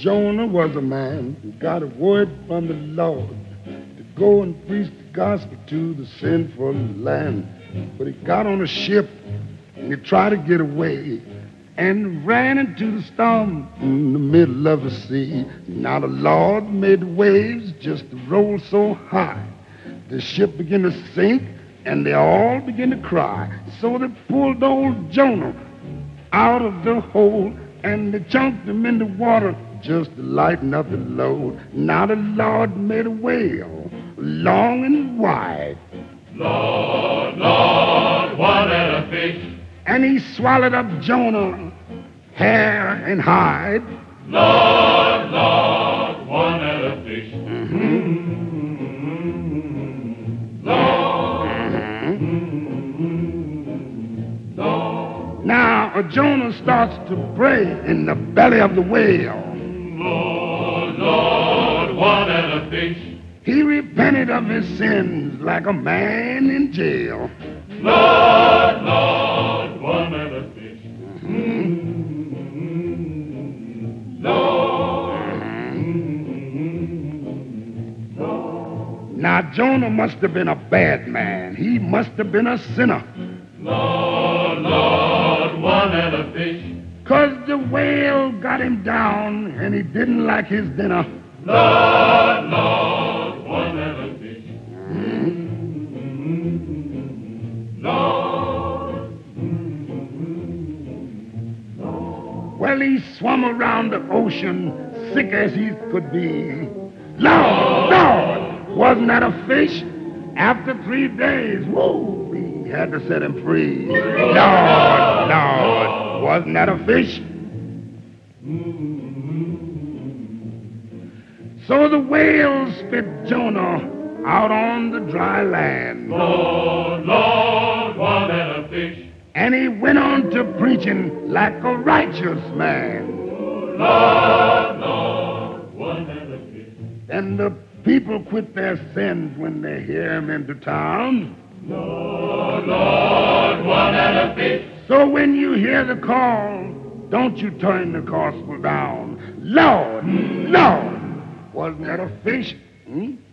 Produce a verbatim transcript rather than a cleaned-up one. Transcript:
Jonah was a man who got a word from the Lord to go and preach the gospel to the sinful land. But he got on a ship and he tried to get away and ran into the storm in the middle of the sea. Now the Lord made the waves just to roll so high. The ship began to sink and they all began to cry. So they pulled old Jonah out of the hole and they chunked him in the water just to lighten up the load. Now the Lord made a whale long and wide. Lord, Lord, what a fish. And he swallowed up Jonah, hair and hide. Lord, Lord, what a fish. Mm-hmm. Lord, Mm-hmm. Lord. Now uh, Jonah starts to pray in the belly of the whale. Lord, Lord, what a fish. He repented of his sins like a man in jail. Lord, Lord, what a fish. Mm-hmm. Lord, Mm-hmm. Now Jonah must have been a bad man. He must have been a sinner. Lord, Lord, what a fish. 'Cause the whale got him down and he didn't like his dinner. Lord, Lord, what a fish. Mm-hmm. Lord, Well, he swum around the ocean sick as he could be. Lord, Lord, wasn't that a fish? After three days, whoa, he had to set him free. Lord, Lord, wasn't that a fish? So the whale spit Jonah out on the dry land. Lord, Lord, what a fish. And he went on to preaching like a righteous man. Lord, Lord, what a fish. And the people quit their sins when they hear him into town. Lord, Lord, what a fish. So when you hear the call, don't you turn the gospel down. Lord, Lord, wasn't that a fish? Hmm?